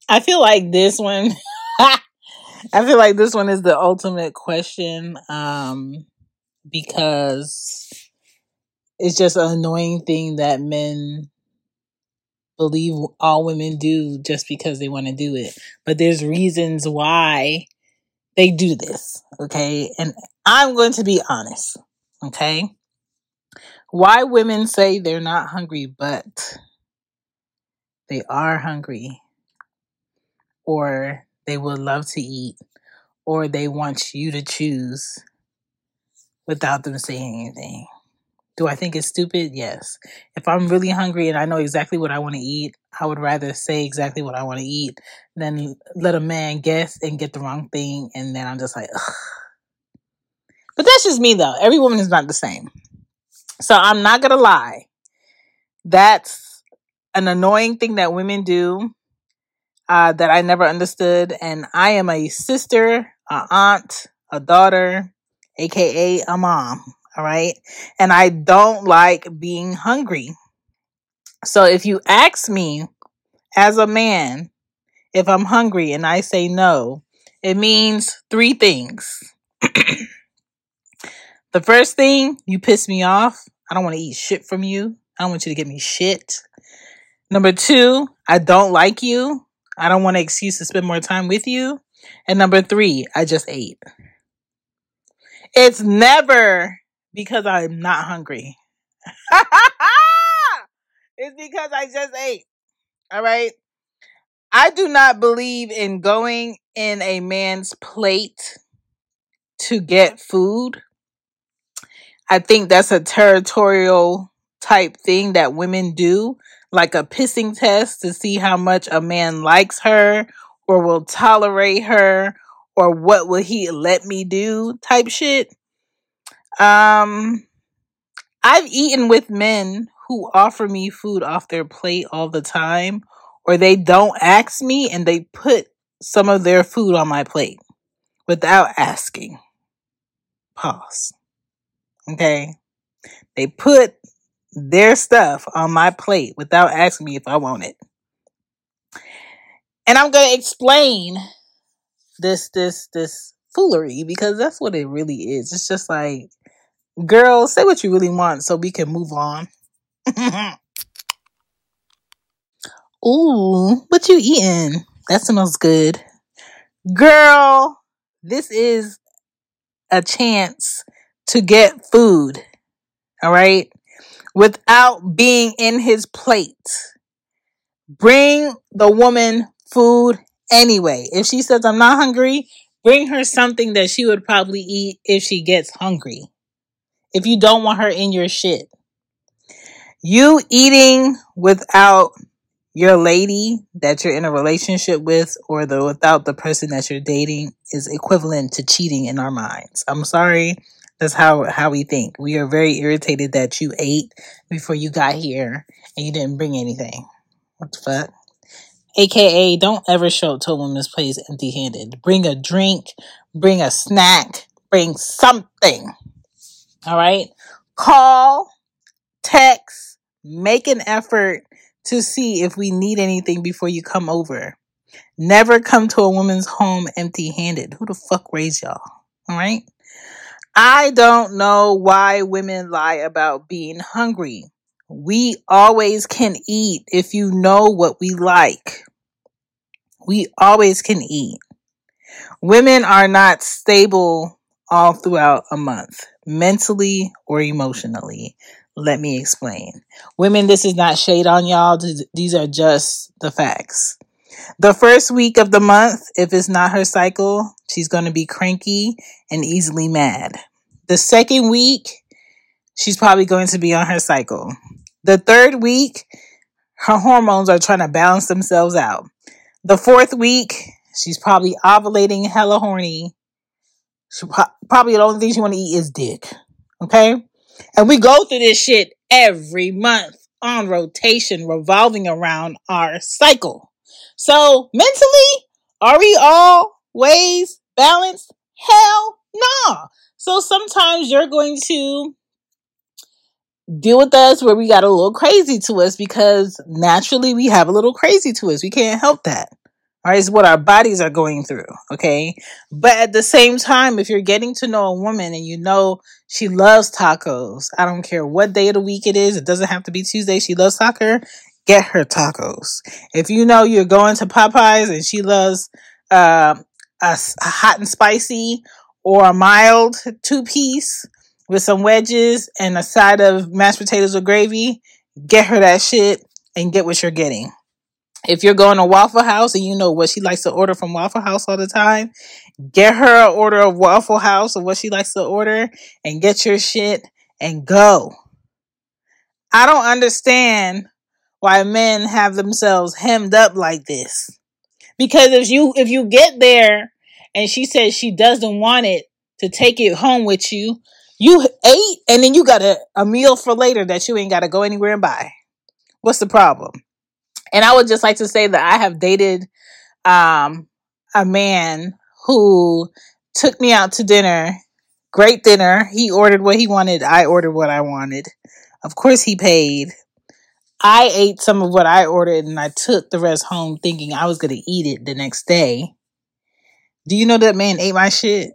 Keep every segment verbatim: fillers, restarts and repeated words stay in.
I feel like this one I feel like this one is the ultimate question. Um because it's just an annoying thing that men believe all women do just because they want to do it. But there's reasons why they do this, okay? And I'm going to be honest, okay? Why women say they're not hungry, but they are hungry, or they would love to eat, or they want you to choose without them saying anything. Do I think it's stupid? Yes. If I'm really hungry and I know exactly what I want to eat, I would rather say exactly what I want to eat than let a man guess and get the wrong thing. And then I'm just like, ugh. But that's just me though. Every woman is not the same. So I'm not going to lie. That's an annoying thing that women do uh, that I never understood. And I am a sister, a aunt, a daughter, A K A a mom. All right. And I don't like being hungry. So if you ask me as a man, if I'm hungry and I say no, it means three things. The first thing, you piss me off. I don't want to eat shit from you. I don't want you to give me shit. Number two, I don't like you. I don't want an excuse to spend more time with you. And number three, I just ate. It's never because I'm not hungry. It's because I just ate. All right. I do not believe in going in a man's plate to get food. I think that's a territorial type thing that women do, like a pissing test to see how much a man likes her or will tolerate her or what will he let me do type shit. Um, I've eaten with men who offer me food off their plate all the time, or they don't ask me and they put some of their food on my plate without asking. Pause. Okay. They put their stuff on my plate without asking me if I want it. And I'm going to explain this, this, this foolery because that's what it really is. It's just like, girl, say what you really want so we can move on. Ooh, what you eating? That smells good. Girl, this is a chance to get food. All right? Without being in his plate. Bring the woman food anyway. If she says, I'm not hungry, bring her something that she would probably eat if she gets hungry. If you don't want her in your shit. You eating without your lady that you're in a relationship with or the without the person that you're dating is equivalent to cheating in our minds. I'm sorry. That's how, how we think. We are very irritated that you ate before you got here and you didn't bring anything. What the fuck? A K A don't ever show up to a woman's place empty handed. Bring a drink, bring a snack, bring something. All right? Call, text, make an effort to see if we need anything before you come over. Never come to a woman's home empty handed. Who the fuck raised y'all? All right? I don't know why women lie about being hungry. We always can eat if you know what we like. We always can eat. Women are not stable all throughout a month, mentally or emotionally. Let me explain. Women, this is not shade on y'all. These are just the facts. The first week of the month, if it's not her cycle, she's going to be cranky and easily mad. The second week, she's probably going to be on her cycle. The third week, her hormones are trying to balance themselves out. The fourth week, she's probably ovulating, hella horny. She pro- probably the only thing she want to eat is dick. Okay? And we go through this shit every month on rotation, revolving around our cycle. So mentally, are we always balanced? Hell no. So sometimes you're going to deal with us where we got a little crazy to us because naturally we have a little crazy to us. We can't help that. All right, it's what our bodies are going through. Okay. But at the same time, if you're getting to know a woman and you know she loves tacos, I don't care what day of the week it is. It doesn't have to be Tuesday. She loves taco. Get her tacos. If you know you're going to Popeyes and she loves uh, a, a hot and spicy or a mild two piece with some wedges and a side of mashed potatoes or gravy, get her that shit and get what you're getting. If you're going to Waffle House and you know what she likes to order from Waffle House all the time, get her an order of Waffle House or what she likes to order and get your shit and go. I don't understand why men have themselves hemmed up like this. Because if you if you get there and she says she doesn't want it to take it home with you, you ate and then you got a, a meal for later that you ain't got to go anywhere and buy. What's the problem? And I would just like to say that I have dated um, a man who took me out to dinner. Great dinner. He ordered what he wanted. I ordered what I wanted. Of course, he paid. I ate some of what I ordered and I took the rest home thinking I was going to eat it the next day. Do you know that man ate my shit?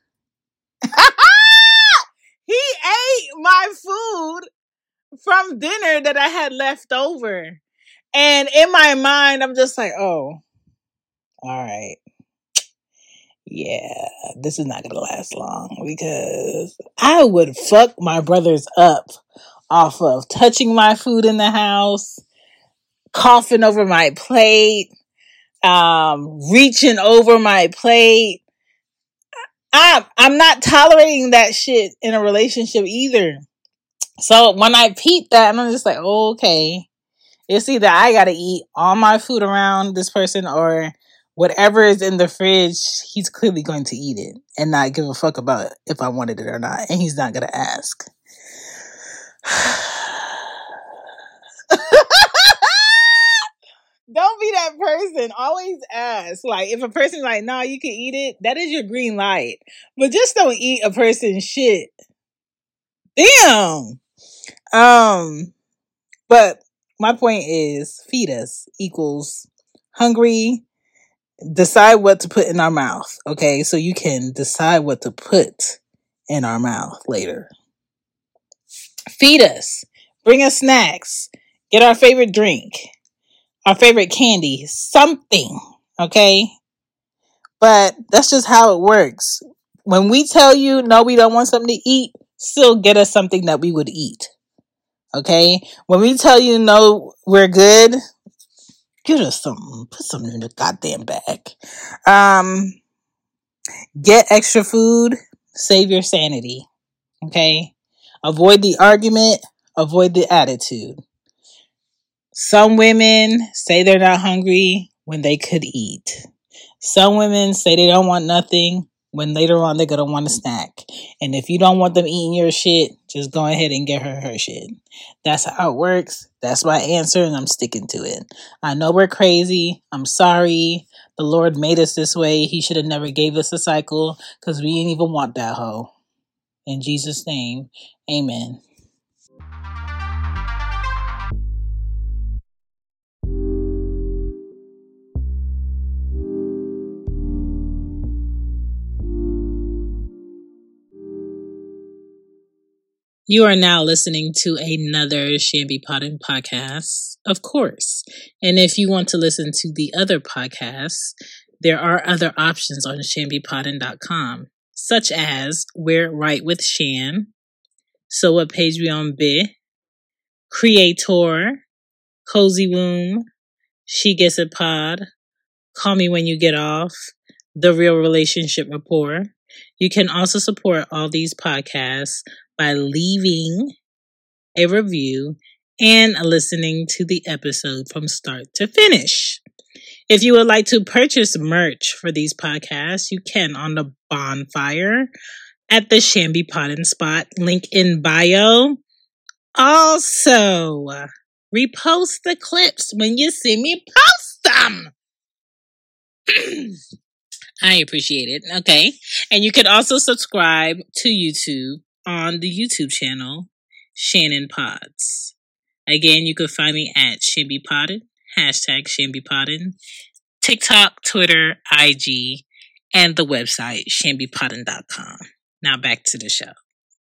He ate my food from dinner that I had left over. And in my mind, I'm just like, oh, all right. Yeah, this is not going to last long because I would fuck my brothers up off of touching my food in the house, coughing over my plate, um, reaching over my plate. I'm, I'm not tolerating that shit in a relationship either. So when I peep that, I'm just like, oh, okay. It's either I gotta eat all my food around this person or whatever is in the fridge, he's clearly going to eat it and not give a fuck about if I wanted it or not. And he's not gonna ask. Don't be that person. Always ask. Like, if a person's like, nah, you can eat it, that is your green light. But just don't eat a person's shit. Damn. Um, but my point is, feed us equals hungry. Decide what to put in our mouth, okay? So you can decide what to put in our mouth later. Feed us. Bring us snacks. Get our favorite drink. Our favorite candy. Something, okay? But that's just how it works. When we tell you, no, we don't want something to eat, still get us something that we would eat, okay? When we tell you, no, we're good, get us something. Put something in the goddamn bag. Um, get extra food. Save your sanity. Okay? Avoid the argument. Avoid the attitude. Some women say they're not hungry when they could eat. Some women say they don't want nothing when later on they're going to want a snack. And if you don't want them eating your shit, just go ahead and get her her shit. That's how it works. That's my answer, and I'm sticking to it. I know we're crazy. I'm sorry. The Lord made us this way. He should have never gave us a cycle because we didn't even want that hoe. In Jesus' name, amen. You are now listening to another Shambi Potting podcast, of course. And if you want to listen to the other podcasts, there are other options on shambi potting dot com, such as We're Right with Shan, So What Patreon Be, Creator, Cozy Womb, She Gets It Pod, Call Me When You Get Off, The Real Relationship Rapport. You can also support all these podcasts by leaving a review and listening to the episode from start to finish. If you would like to purchase merch for these podcasts, you can on the bonfire at the Shambi Potting Spot, link in bio. Also, repost the clips when you see me post them. I appreciate it. Okay. And you can also subscribe to YouTube on the YouTube channel, Shannon Pods. Again, you can find me at Shambi Potting, hashtag Shambi Potting. TikTok, Twitter, I G, and the website, shambi potting dot com. Now back to the show.